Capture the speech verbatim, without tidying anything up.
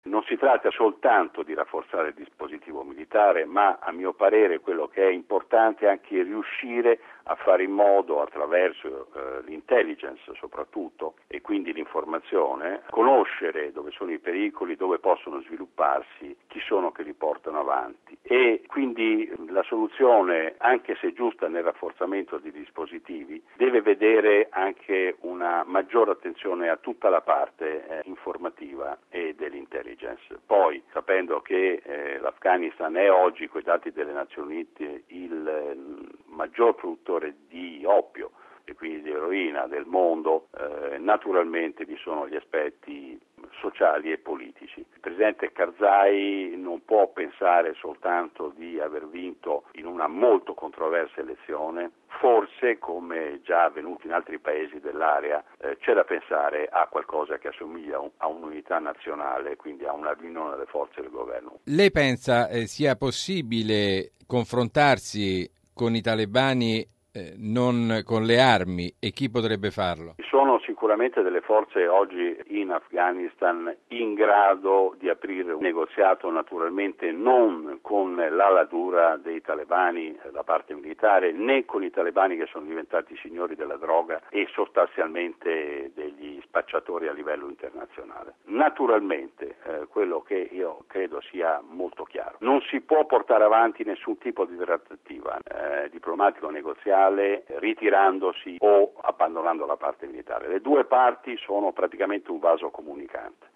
Non si tratta soltanto di rafforzare il dispositivo militare, ma a mio parere quello che è importante è anche riuscire a fare in modo, attraverso eh, l'intelligence soprattutto, e quindi l'informazione, conoscere dove sono i pericoli, dove possono svilupparsi, chi sono che li portano avanti. E quindi la soluzione, anche se giusta nel rafforzamento dei dispositivi, deve vedere anche una maggiore attenzione a tutta la parte eh, informativa e dell'intelligence. Poi, sapendo che eh, l'Afghanistan è oggi, coi dati delle Nazioni Unite, il eh, maggior produttore di oppio e quindi di eroina del mondo, eh, naturalmente vi sono gli aspetti sociali e politici. Il presidente Karzai non può pensare soltanto di aver vinto in una molto controversa elezione, forse, come già avvenuto in altri paesi dell'area, eh, c'è da pensare a qualcosa che assomiglia a, un, a un'unità nazionale, quindi a una riunione delle forze del governo. Lei pensa eh, sia possibile confrontarsi con i talebani eh, non con le armi, e chi potrebbe farlo? Ci sono sicuramente delle forze oggi in Afghanistan in grado di aprire un negoziato, naturalmente non con l'ala dura dei talebani, la parte militare, né con i talebani che sono diventati signori della droga e sostanzialmente degli spacciatori a livello internazionale. Naturalmente eh, quello che io credo sia molto chiaro: non si può portare avanti nessun tipo di trattativa eh, diplomatico-negoziale ritirandosi o abbandonando la parte militare. Le due parti sono praticamente un vaso comunicante.